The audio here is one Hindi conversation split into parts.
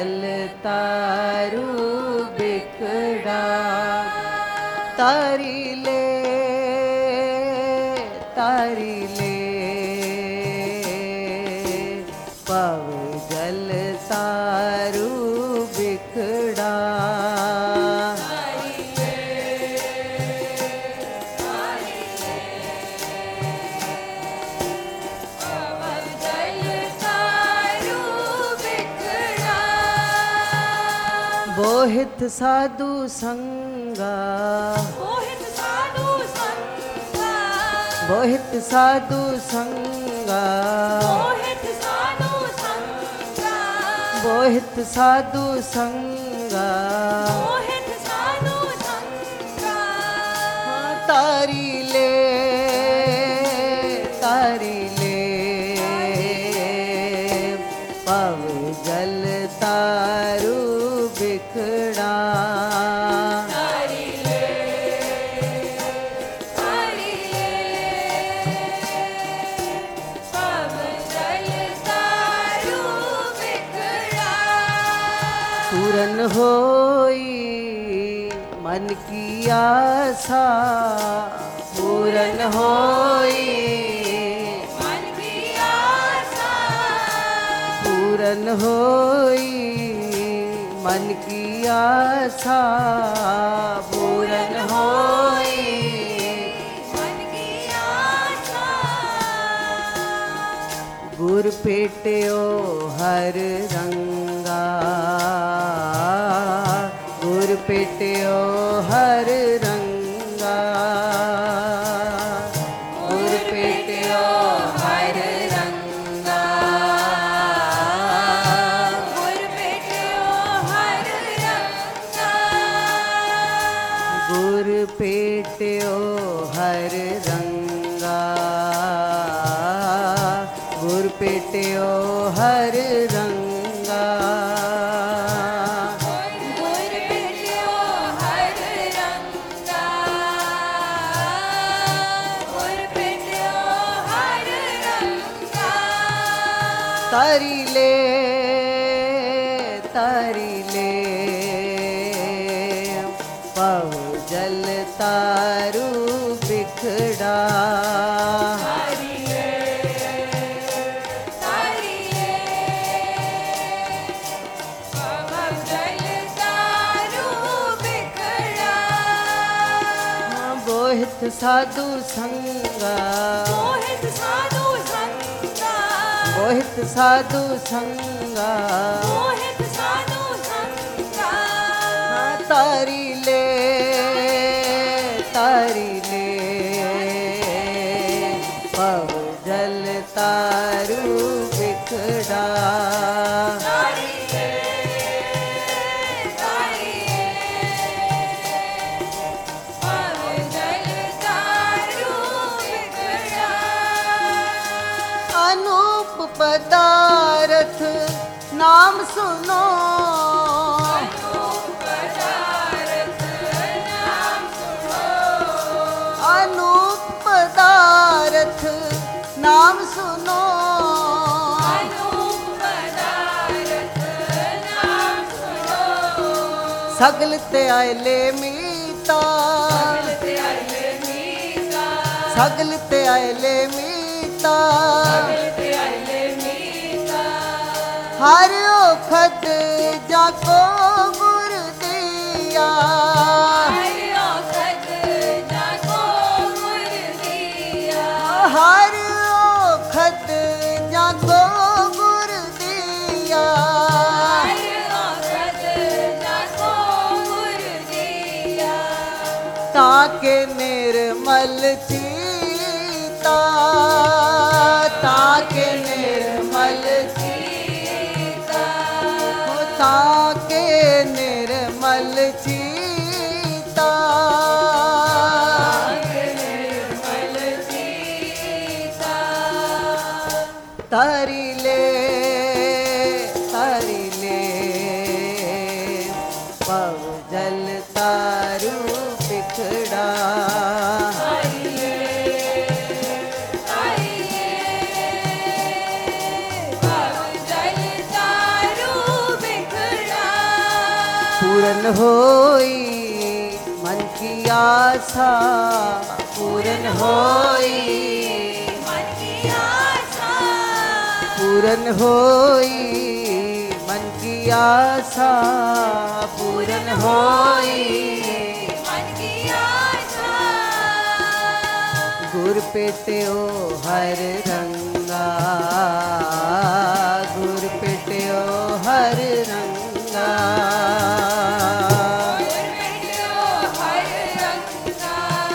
जल तारू बिखड़ा तारी ले पव जल तारू बिखड़ा बोहित साधु संगा बोहित साधु संगा बोहित साधु संगा बोहित साधु संगा बोहित साधु संगा बोहित साधु संगा तारी ले पव जल तारू बिखड़ा पूरन होई मन की आशा पूरन होई मन की आशा पूरन होई मन की आशा पूरन होई मन की आशा गुर पेट्यो हर रंगा गुर पेट्यो हर रंगा गुर पेट्यो हर रंगा गुर पेट्यो हर रंगा गुर पेट्यो हर रंगा गुर पेट्यो हर रंगा गुर पेट्यो हर रंगा गुर पेट्यो हर रंगा तारी ले पव जल तारू बिखड़ा बोहित साधु संगा बोहित साधु संगा बोहित साधु संगा बोहित साधु संगा तारी ले पव जल तारू बिखड़ा अनूप पदारथ नाम सुनो अनूप पदारथ नाम सुनो सगल ते आयले मीता सगल ते आयले मीता हर ओखत जाको गुर दिया हर ओखत जाको गुर दिया ताके निर्मल चीता ताके निर्मल चीता ताके निर्मल चीता तारी ले पव जल तारू बिखड़ा पूरन होई मन की आशा, पूरन होई मन की आशा, पूरन होई मन की आशा, पूरन होई मन की आशा। गुर पेट्यो हर रंगा, गुर पेट्यो हर रंगा, गुर पेट्यो हर रंगा,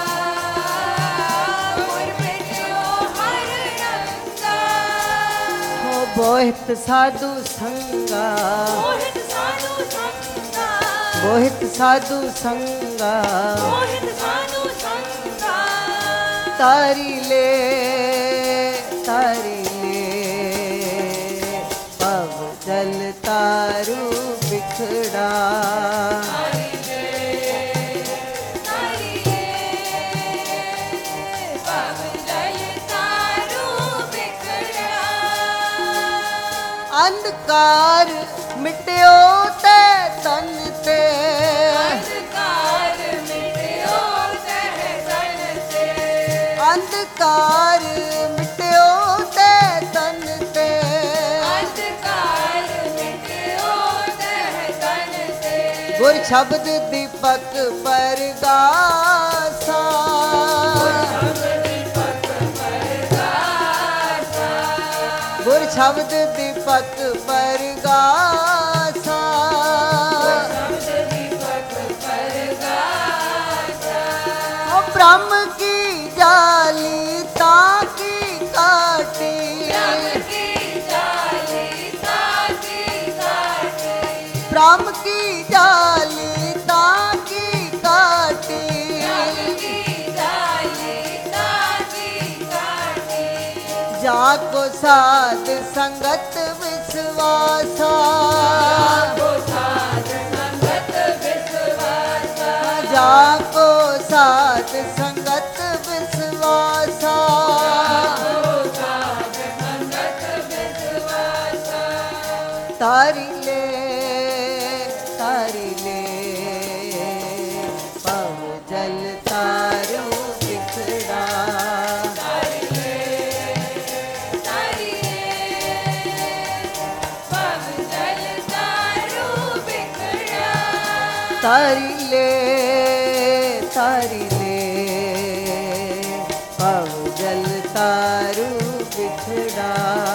गुर पेट्यो हर रंगा। हो बोहित साधु संगा, मोहित साधु संगा, बोहित साधु संगा, मोहित साधु संगा। तारी ले तारी ले पव जल तारू बिखड़ा, तारी ले पव जल तारू बिखड़ा। अंधकार मिट्यो ते तन ते, अंधकार मिट्यो तह तन से, अंधकार मिट्यो ते तन ते, अंधकार मिट्यो तह तन से। गुर शब्द दीपक परगासा, गुर शब्द दीपक परगासा, ओ ब्रह्म की जाली ताकी काटी, ब्रह्म की जाली ताकी काटी, जाको साध संगत विश्वासा, जाको साध संगत विश्वासा, तारी ले पव जल तारू बिखड़ा, तारी ले पव जल तारू बिखड़ा,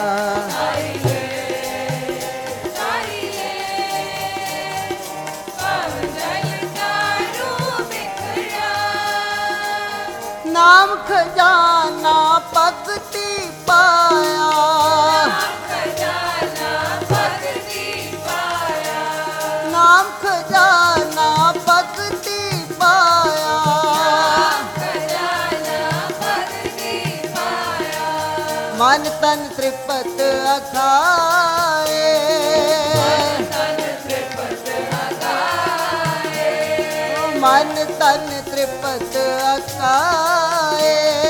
नाम खजाना भक्ति पाया, नाम खजाना भक्ति पाया, मन तन त्रिपत अखाए, मन तन त्रिपत अखाए,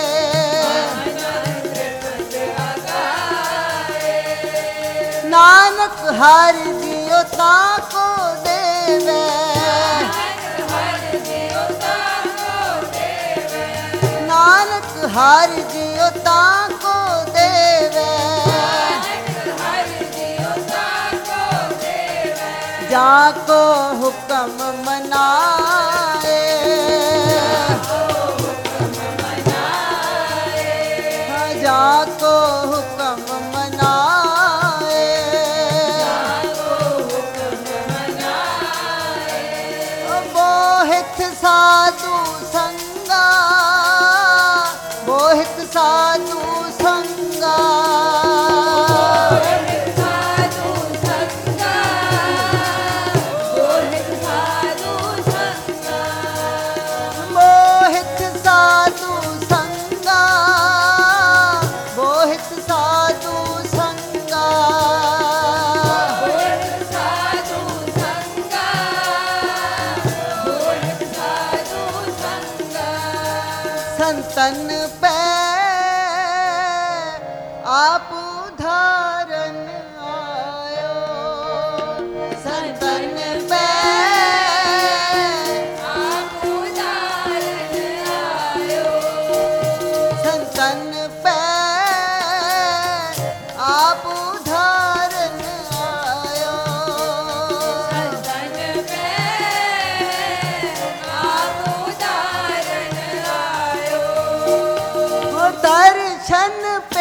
नानक हर जियो ताको देवे, नानक हर जियो ताको देवे, जाको हुक्म मनाए, जाको हुक्म मनाए, बोहित साधु संगा, बोहित साधु संगा, मोहित साधु संगा, मोहित साधु संगा, संतन पे आप उधारन आयो, संतन पे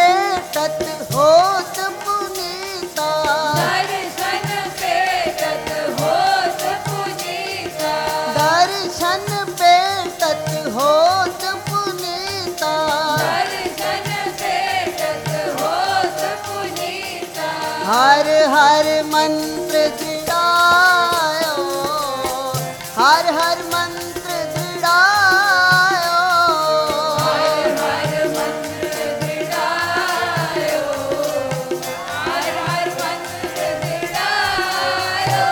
पेटत होत पुनीता, दर्शन पेटत होत पुनीता, दर्शन पेटत होत पुनीता। दर्शन पेटत होत पुनीता। हर हर मंत्र दृढ़ायो, हर हर मंत्र दृढ़ायो, हर हर मंत्र दृढ़ायो, हर हर मंत्र दृढ़ायो।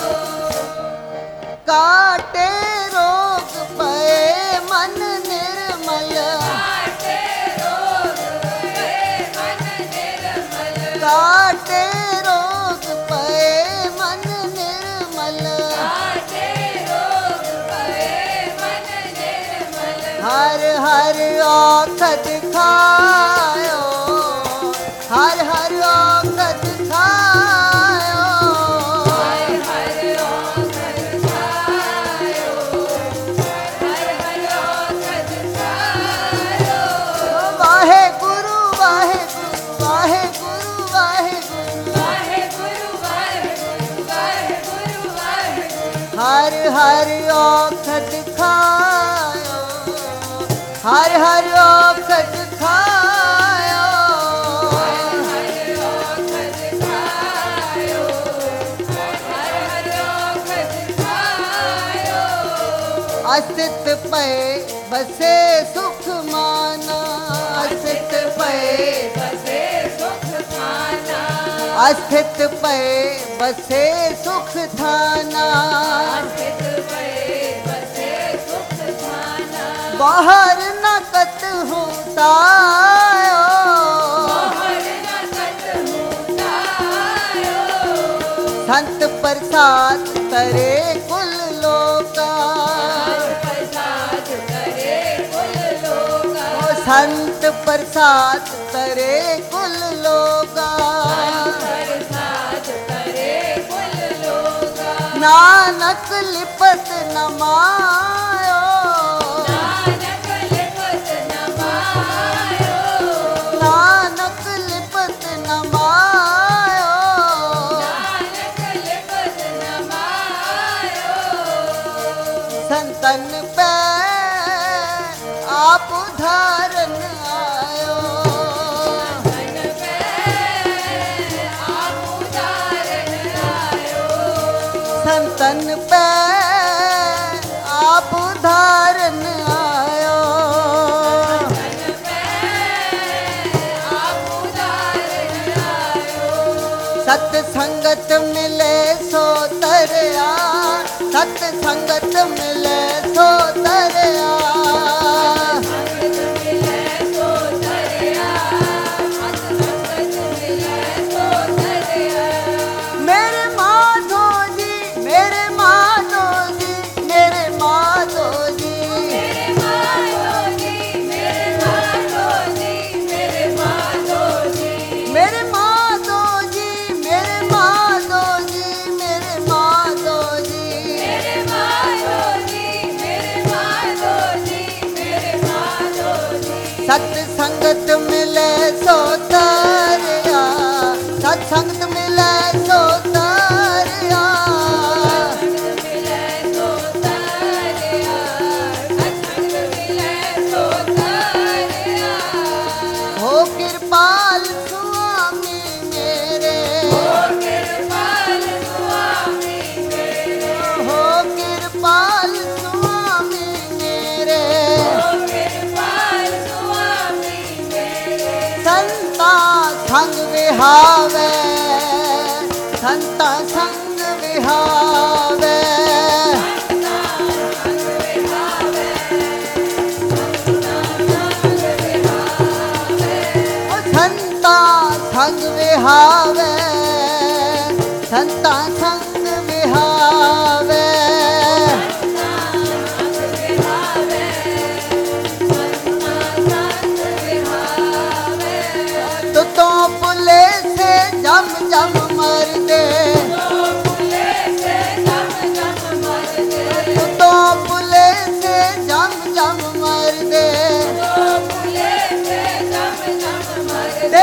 काटे रोग पए मन निर्मल, काटे रोग गए मन निर्मल, काटे रोग पए मन निर्मल। काटे रोग गए मन निर्मल। हर हर औषध खायो, हर हर औषध खायो, हर हर औषध खायो, हर हर औषध खायो। वाहे गुरु वाहे गुरु वाहे गुरु वाहे गुरु। वाहेगुरु वाहेगुरु वाहेगुरु वाहेगुरु। हर हर औषध खायो, हर हर औषध खायो, हर हर औषध खायो, हर हर औषध खायो। अस्तित पे बसे सुख माना, अस्तित पे बसे सुख थाना, अस्तित पे बसे सुख थाना। अस्तित पे बसे सुख थाना। बाहर न कतहु तायो, मोहर न कतहु तायो, संत प्रसाद करे कुल लोका, प्रसाद करे कुल लोका, संत प्रसाद करे कुल लोका। प्रसाद करे कुल लोका। नानक लिपत नमायो, नानक लिपत नमायो, नानक लिपत नमायो, नानक लिपत नमायो। संतन पे आप उधारन आयो, धन पे आप उदाहरण आयो, संतन पे आप उधारन आयो। धन पे आप उदाहरण आयो। सत्संगत मिले सो तरया, सत्संगत मिले सो तरया। संगत मिले तो दरिया, संगत मिले तो दरिया। मेरे माधो जी, मेरे माधो जी, मेरे माधो जी, मेरे माधो जी, मेरे माधो जी, मेरे माधो जी, मेरे माधो जी, मेरे माधो जी, मेरे माधो जी। मेरे माधो जी, मेरे माधो जी, मेरे माधो जी। सत्संगत मिले सो तरया, सत्संगत मिले सो तरया। संग मिले तो दरिया, संग मिले तो दरिया। हो कृपाल स्वामी मेरे, ओ कृपाल स्वामी मेरे, हो कृपाल स्वामी मेरे। ओ कृपाल स्वामी मेरे। संता संग विहावे, संता संग विहावे, ओ संता संग विहावे, संता संग विहावे। तो पुले से जम जम मर दे, तो पुले से जम जम मर दे।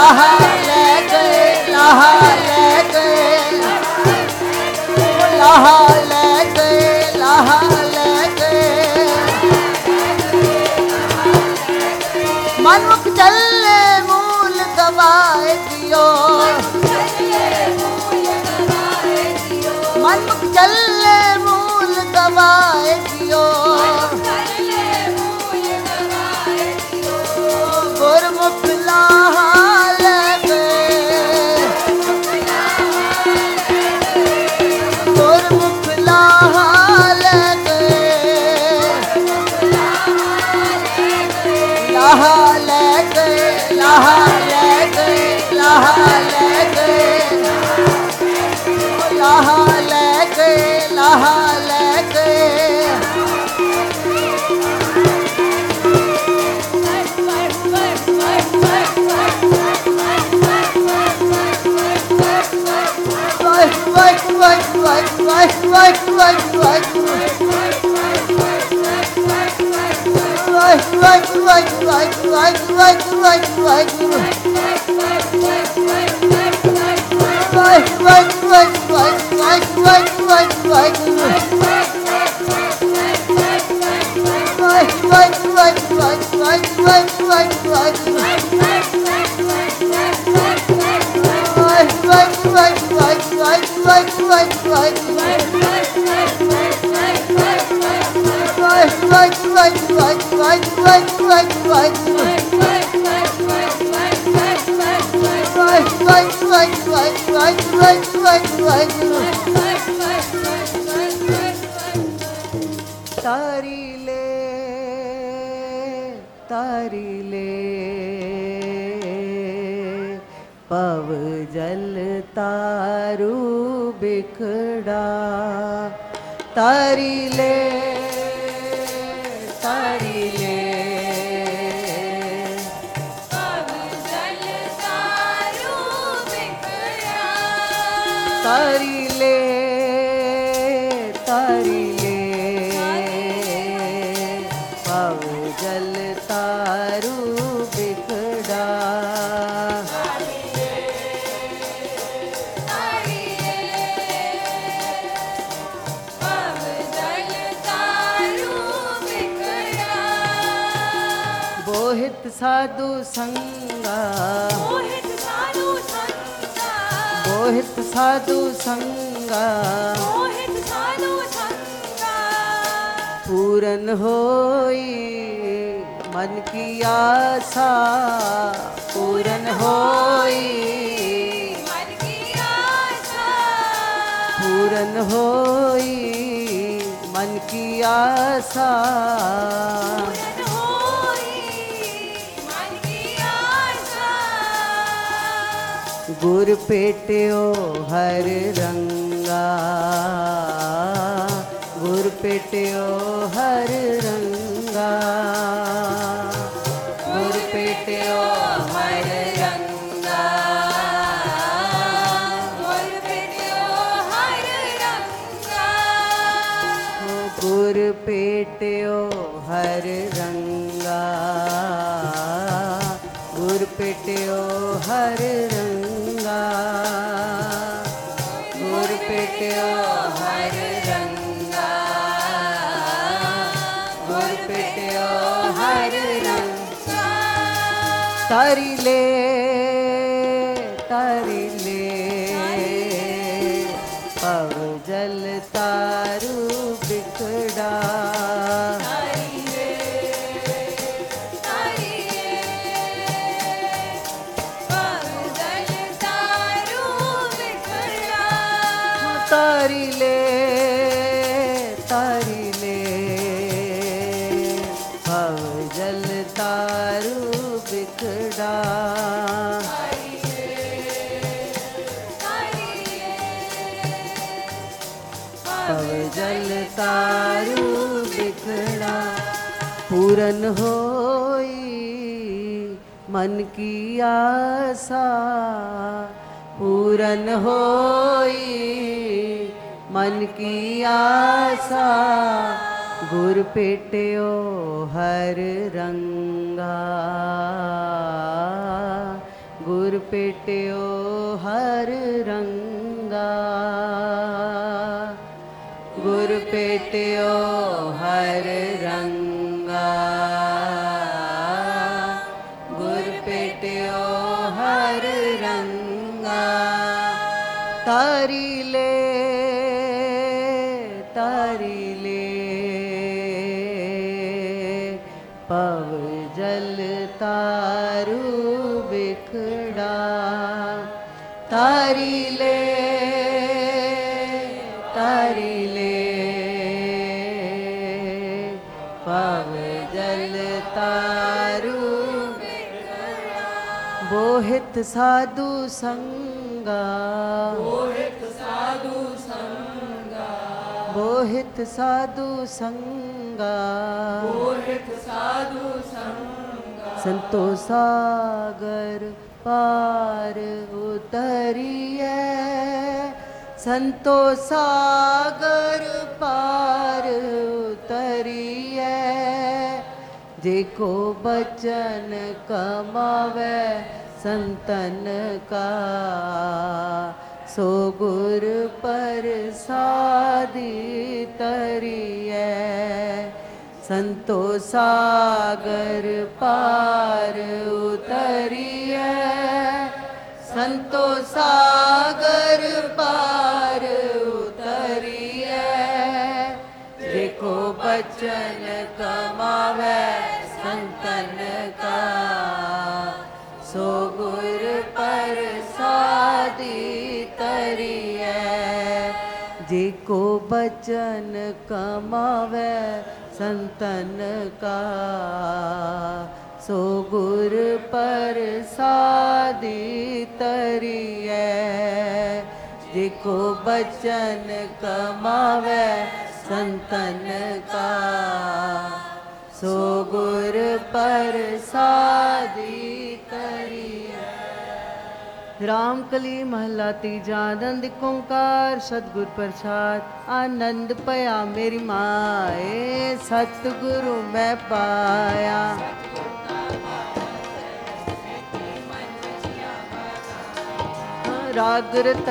लाहा ले गए, लाहा ले गए, लाहा ले गए, लाहा ले गए। मनमुख चले मूल दबाए दियो, मनमुख चले मूल दबाए दियो, गुरमुख लाहा ले गए, गुरमुख लाहा ले गए, लाहा ले गए, लाहा ले गए, लाहा ले गए, लाहा ले गए, लाहा ले गए। तारी ले, तारी ले, पव जल तारू बिखड़ा, तारी ले, तारी ले, तारी ले, तारी ले, पव जल तारू बिखड़ा, बोहित साधु संगा, बोहित साधु संगा, पूरन होई मन की आशा, पूरन होई, पूरन होई मन की आशा, गुर पेट्यो हर रंगा, गुर पेट्यो हर रंगा, गुर पेट्यो हर रंगा, गुर पेट्यो हर रंगा, गुर पेट्यो हर रंगा, गुर पेट्यो हर रंगा, गुर पेट्यो हर रंगा, गुर पेट्यो हर रंगा। तारी ले, तारी ले, पव जल तारू बिखड़ा, तारी ले, तारी ले, पव जल तारू बिखड़ा, पव जल तारू बिखड़ा, पूरन होई मन की आशा, पूरन होई मन की आशा, गुर पेट्यो हर रंगा, गुर गुर पेटियो हर रंगा, गुर पेटियो हर रंगा, गुर पेटियो हर रंगा। तारी ले पव जल तारू बिखड़ा, तारी ले पव जल तारू बिखड़ा। बोहित साधु संगा, बोहित साधु संगा, बोहित साधु संगा, बोहित साधु संगा। संतो सागर पार उतरिए, संतो सागर पार उतरिए। जेको बचन कमावे संतन का, सो गुर प्रसादी तरिए। संतो सागर पार उतरिए, संतो सागर पार उतरिए। जेको बचन कमावे संतन का, सो गुर प्रसादी तरिए। जेको बचन कमावे संतन का, सो गुर प्रसादी तरिए। जेको बचन कमावे संतन का, सो गुर प्रसादी तरिए। रामकली महला तीजा। आनंद ओंकार सतगुर प्रसाद। आनंद पया मेरी माए, सतगुरु मैं पाया। राग रतन